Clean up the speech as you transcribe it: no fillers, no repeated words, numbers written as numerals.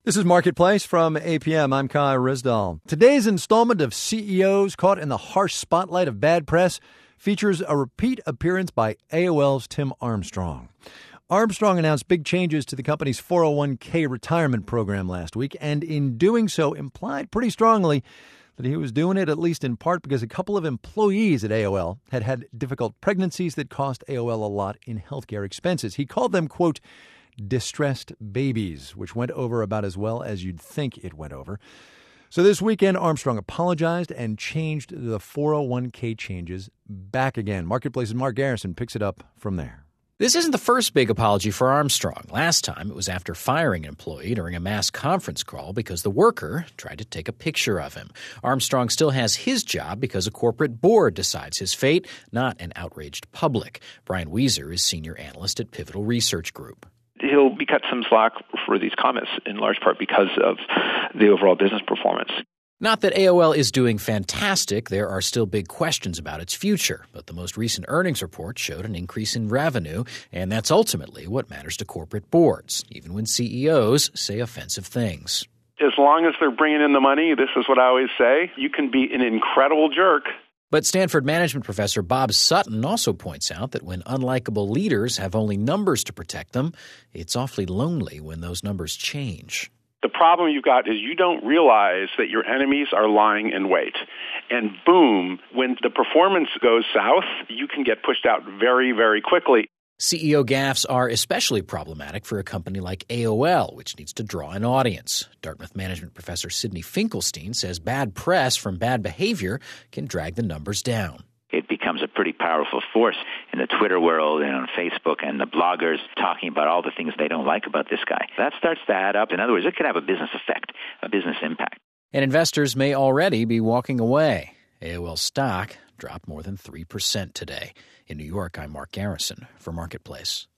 This is Marketplace from APM. I'm Kai Rizdal. Today's installment of CEOs Caught in the Harsh Spotlight of Bad Press features a repeat appearance by AOL's Tim Armstrong. Armstrong announced big changes to the company's 401k retirement program last week, and in doing so implied pretty strongly that he was doing it at least in part because a couple of employees at AOL had had difficult pregnancies that cost AOL a lot in healthcare expenses. He called them, quote, distressed babies, which went over about as well as you'd think it went over. So this weekend, Armstrong apologized and changed the 401k changes back again. Marketplace's Mark Garrison picks it up from there. This isn't the first big apology for Armstrong. Last time, it was after firing an employee during a mass conference call because the worker tried to take a picture of him. Armstrong still has his job because a corporate board decides his fate, not an outraged public. Brian Wieser is senior analyst at Pivotal Research Group. He'll be cut some slack for these comments, in large part because of the overall business performance. Not that AOL is doing fantastic. There are still big questions about its future. But the most recent earnings report showed an increase in revenue, and that's ultimately what matters to corporate boards, even when CEOs say offensive things. As long as they're bringing in the money, this is what I always say, you can be an incredible jerk. But Stanford management professor Bob Sutton also points out that when unlikable leaders have only numbers to protect them, it's awfully lonely when those numbers change. The problem you've got is you don't realize that your enemies are lying in wait. And boom, when the performance goes south, you can get pushed out very, very quickly. CEO gaffes are especially problematic for a company like AOL, which needs to draw an audience. Dartmouth management professor Sidney Finkelstein says bad press from bad behavior can drag the numbers down. It becomes a pretty powerful force in the Twitter world and on Facebook and the bloggers talking about all the things they don't like about this guy. That starts to add up. In other words, it could have a business effect, a business impact. And investors may already be walking away. AOL stock dropped more than 3% today. In New York, I'm Mark Garrison for Marketplace.